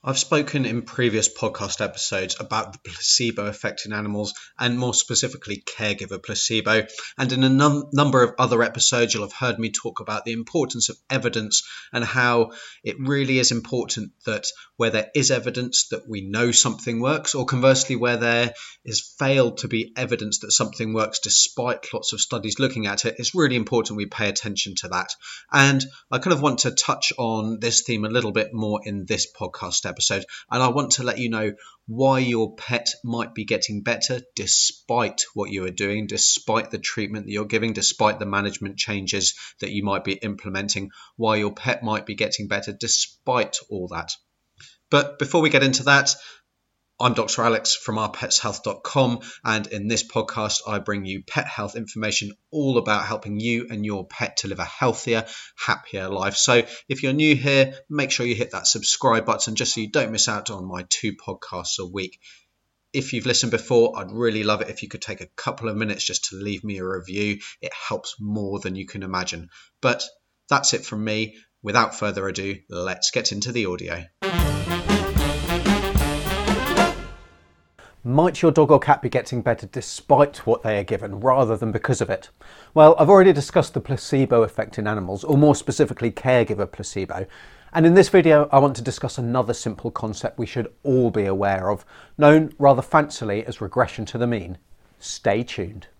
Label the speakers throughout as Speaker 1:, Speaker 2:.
Speaker 1: I've spoken in previous podcast episodes about the placebo effect in animals and more specifically caregiver placebo. And in a number of other episodes, you'll have heard me talk about the importance of evidence and how it really is important that where there is evidence that we know something works, or conversely, where there is failed to be evidence that something works despite lots of studies looking at it, it's really important we pay attention to that. And I kind of want to touch on this theme a little bit more in this podcast episode, and I want to let you know why your pet might be getting better despite what you are doing, despite the treatment that you're giving, despite the management changes that you might be implementing, why your pet might be getting better despite all that. But before we get into that, I'm Dr. Alex from ourpetshealth.com, and in this podcast I bring you pet health information all about helping you and your pet to live a healthier, happier life. So if you're new here, make sure you hit that subscribe button just so you don't miss out on my 2 podcasts a week. If you've listened before, I'd really love it if you could take a couple of minutes just to leave me a review. It helps more than you can imagine. But that's it from me. Without further ado, let's get into the audio.
Speaker 2: Might your dog or cat be getting better despite what they are given rather than because of it? Well, I've already discussed the placebo effect in animals, or more specifically caregiver placebo. And in this video, I want to discuss another simple concept we should all be aware of, known rather fancily as regression to the mean. Stay tuned.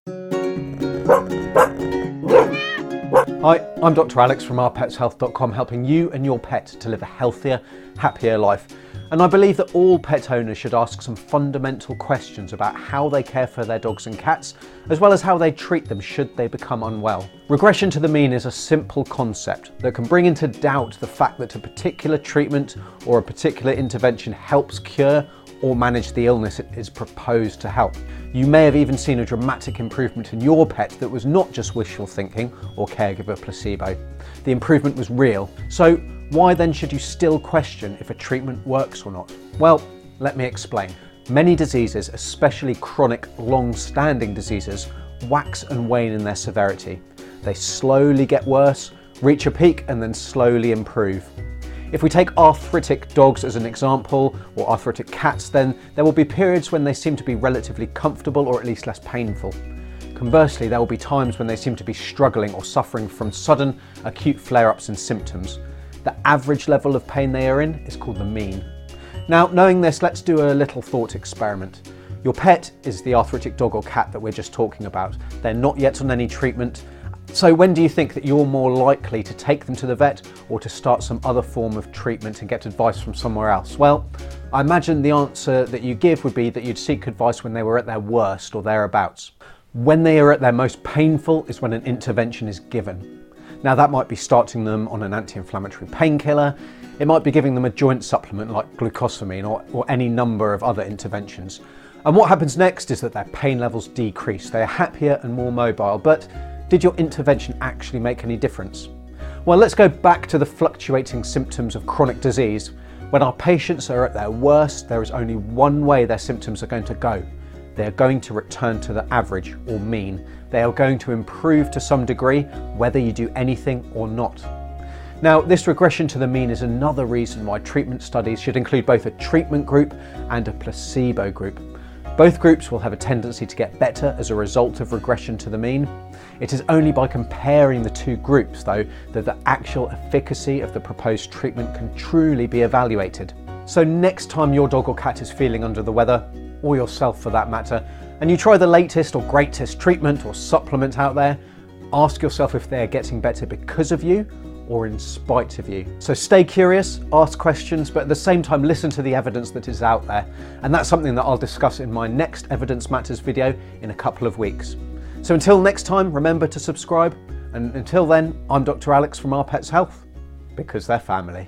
Speaker 2: Hi, I'm Dr. Alex from ourpetshealth.com, helping you and your pet to live a healthier, happier life. And I believe that all pet owners should ask some fundamental questions about how they care for their dogs and cats, as well as how they treat them should they become unwell. Regression to the mean is a simple concept that can bring into doubt the fact that a particular treatment or a particular intervention helps cure or manage the illness it is proposed to help. You may have even seen a dramatic improvement in your pet that was not just wishful thinking or caregiver placebo. The improvement was real. So why then should you still question if a treatment works or not? Well, let me explain. Many diseases, especially chronic, long-standing diseases, wax and wane in their severity. They slowly get worse, reach a peak, and then slowly improve. If we take arthritic dogs as an example, or arthritic cats, then there will be periods when they seem to be relatively comfortable or at least less painful. Conversely, there will be times when they seem to be struggling or suffering from sudden, acute flare-ups and symptoms. The average level of pain they are in is called the mean. Now, knowing this, let's do a little thought experiment. Your pet is the arthritic dog or cat that we're just talking about. They're not yet on any treatment. So when do you think that you're more likely to take them to the vet or to start some other form of treatment and get advice from somewhere else? Well, I imagine the answer that you give would be that you'd seek advice when they were at their worst or thereabouts. When they are at their most painful is when an intervention is given. Now that might be starting them on an anti-inflammatory painkiller, it might be giving them a joint supplement like glucosamine or any number of other interventions. And what happens next is that their pain levels decrease, they are happier and more mobile, but did your intervention actually make any difference? Well, let's go back to the fluctuating symptoms of chronic disease. When our patients are at their worst, there is only one way their symptoms are going to go. They are going to return to the average or mean. They are going to improve to some degree, whether you do anything or not. Now, this regression to the mean is another reason why treatment studies should include both a treatment group and a placebo group. Both groups will have a tendency to get better as a result of regression to the mean. It is only by comparing the 2 groups, though, that the actual efficacy of the proposed treatment can truly be evaluated. So next time your dog or cat is feeling under the weather, or yourself for that matter, and you try the latest or greatest treatment or supplement out there, ask yourself if they are getting better because of you or in spite of you. So stay curious, ask questions, but at the same time listen to the evidence that is out there. And that's something that I'll discuss in my next Evidence Matters video in a couple of weeks. So until next time, remember to subscribe. And until then, I'm Dr. Alex from Our Pets Health, because they're family.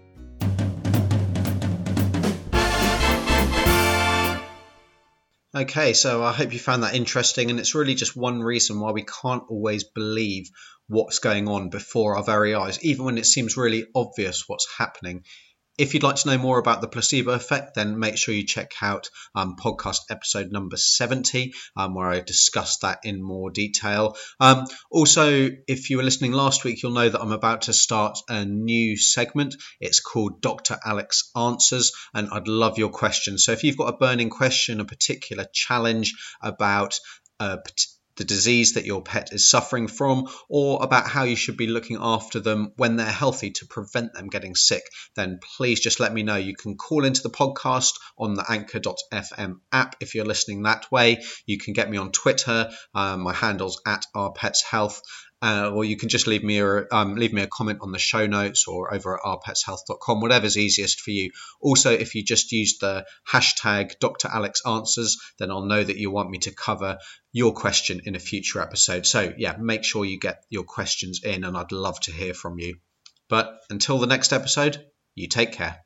Speaker 1: Okay, so I hope you found that interesting, and it's really just one reason why we can't always believe what's going on before our very eyes, even when it seems really obvious what's happening. If you'd like to know more about the placebo effect, then make sure you check out podcast episode number 70, where I discussed that in more detail. Also, if you were listening last week, you'll know that I'm about to start a new segment. It's called Dr. Alex Answers, and I'd love your questions. So if you've got a burning question, a particular challenge about the disease that your pet is suffering from, or about how you should be looking after them when they're healthy to prevent them getting sick, then please just let me know. You can call into the podcast on the Anchor.fm app if you're listening that way. You can get me on Twitter. My handle's @ourpetshealth. Or you can just leave me a comment on the show notes or over at ourpetshealth.com, whatever's easiest for you. Also, if you just use the hashtag Dr. Alex Answers, then I'll know that you want me to cover your question in a future episode. So yeah, make sure you get your questions in, and I'd love to hear from you. But until the next episode, you take care.